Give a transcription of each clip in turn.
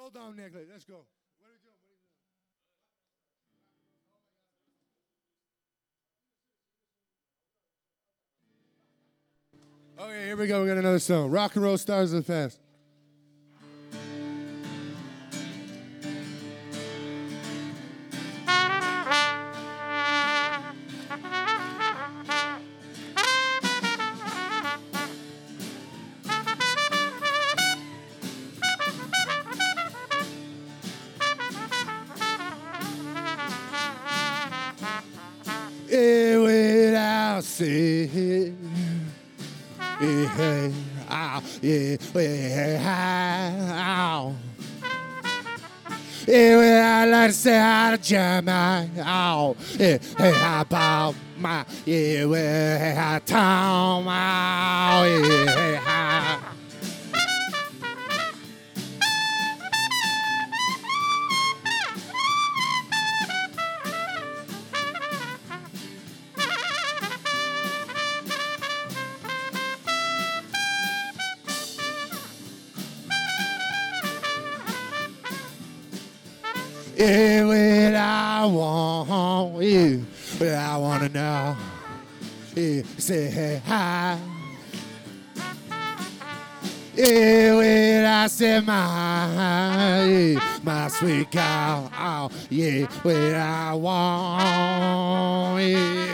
Hold on, Nicholas. Let's go. What are we doing? Okay, here we go. We got another song. Rock and roll stars and fast. Without saying, yeah, I like to say how to jam my about my town, when I want you, when I want to know, say hi. When I say my sweet girl, oh, yeah, when I want you.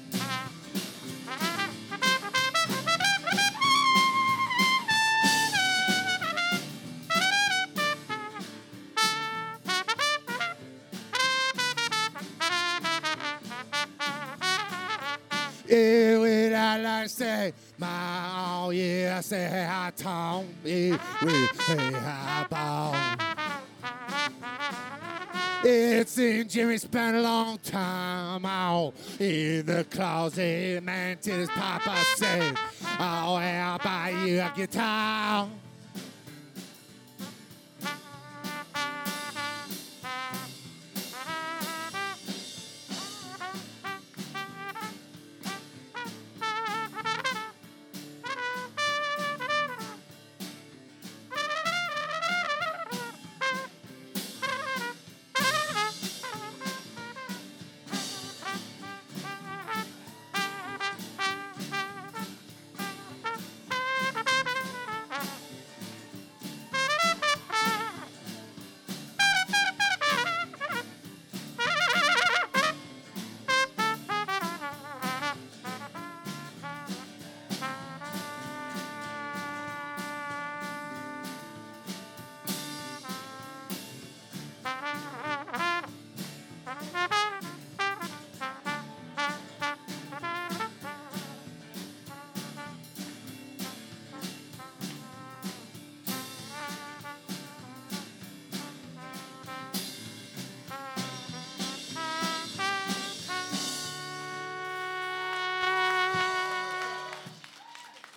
When I like say my oh yeah, I say hey I told me hey I ball. It seems Jimmy spent a long time out in the closet, man, till his papa said, oh, I'll buy you a guitar.